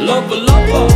Lover, lover.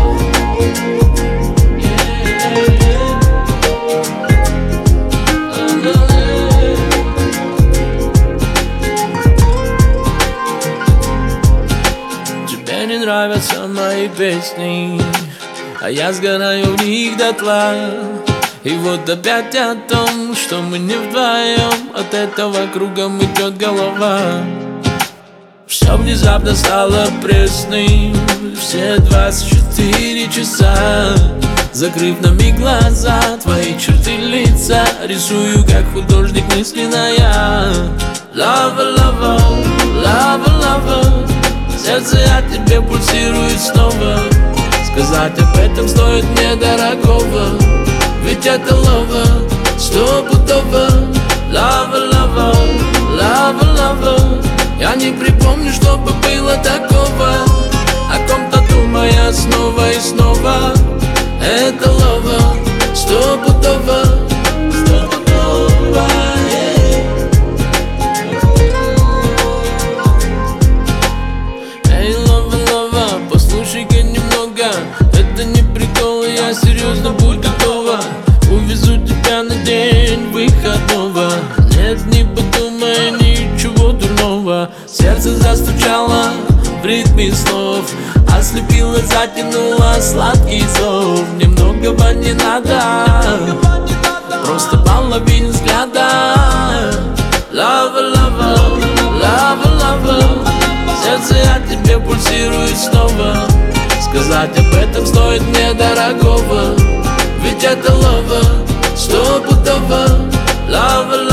Тебе не нравятся мои песни, а я сгораю в них дотла. И вот опять о том, что мы не вдвоем, от этого кругом идет голова. Все внезапно стало пресным, все 24 часа. Закрыв на миг глаза, твои черты лица рисую, как художник мысленно я. Lover, lover, lover, lover. Сердце от тебя пульсирует снова. Сказать об этом стоит мне дорогого, ведь это lover, стопудово. Lover, lover, lover, lover. Я не припомню, чтобы было такого, о ком-то думая снова и снова. Это lover, стопудово, стопудово. Эй, lover, lover, послушай-ка немного. Это не прикол, я серьезно, будь готова. Увезу тебя на день выходного. Нет, не подумай ничего дурного. Сердце застучало в ритме слов, ослепило, затянуло сладкий зов. Мне многого не надо, просто половина взгляда. Lover, lover, lover, lover. Сердце от тебя пульсирует снова. Сказать об этом стоит мне дорогого, ведь это lover, стопудово. Lover,